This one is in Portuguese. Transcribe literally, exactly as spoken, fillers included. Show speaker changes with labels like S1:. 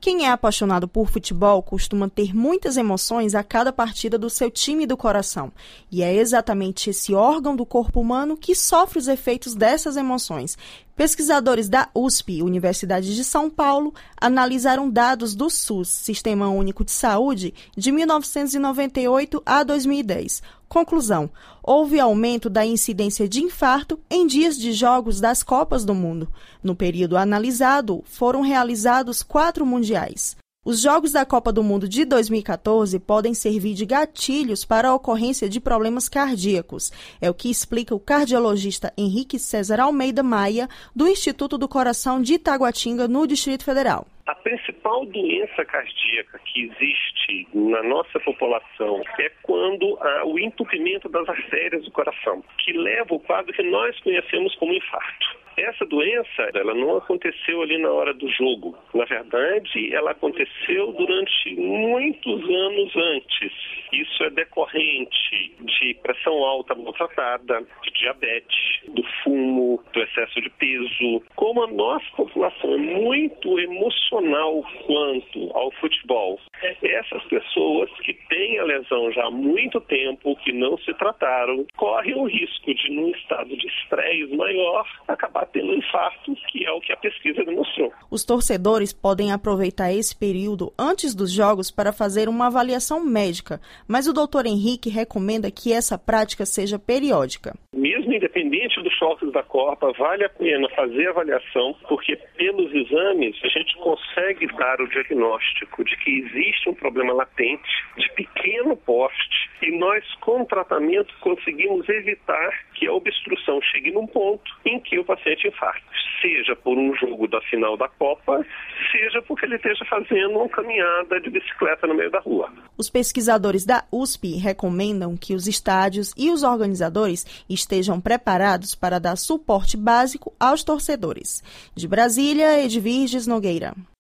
S1: Quem é apaixonado por futebol costuma ter muitas emoções a cada partida do seu time do coração. E é exatamente esse órgão do corpo humano que sofre os efeitos dessas emoções. Pesquisadores da U S P, Universidade de São Paulo, analisaram dados do SUS, Sistema Único de Saúde, de mil novecentos e noventa e oito a dois mil e dez. Conclusão: houve aumento da incidência de infarto em dias de jogos das Copas do Mundo. No período analisado, foram realizados quatro mundiais. Os Jogos da Copa do Mundo de dois mil e catorze podem servir de gatilhos para a ocorrência de problemas cardíacos. É o que explica o cardiologista Henrique César Almeida Maia, do Instituto do Coração de Itaguatinga, no Distrito Federal.
S2: A principal doença cardíaca que existe na nossa população é quando há o entupimento das artérias do coração, que leva ao quadro que nós conhecemos como infarto. Essa doença, ela não aconteceu ali na hora do jogo. Na verdade, ela aconteceu durante muitos anos antes. Isso é decorrente de pressão alta maltratada, de diabetes, do fumo, do excesso de peso. Como a nossa população é muito emocional quanto ao futebol, essas pessoas que têm a lesão já há muito tempo, que não se trataram, correm o risco de, num estado de estresse maior, acabar tendo um infarto, que é o que a pesquisa demonstrou.
S1: Os torcedores podem aproveitar esse período antes dos jogos para fazer uma avaliação médica, mas o doutor Henrique recomenda que essa prática seja periódica.
S2: Mesmo independente dos jogos da Copa, vale a pena fazer a avaliação, porque pelos exames a gente consegue dar o diagnóstico de que existe um problema latente, de pequeno porte, e nós com o tratamento conseguimos evitar que a obstrução chegue num ponto em que o paciente infarte, seja por um jogo da final da Copa, seja porque ele esteja fazendo uma caminhada de bicicleta no meio da rua.
S1: Os pesquisadores da U S P recomendam que os estádios e os organizadores estejam preparados para dar suporte básico aos torcedores. De Brasília, Edvirges Nogueira.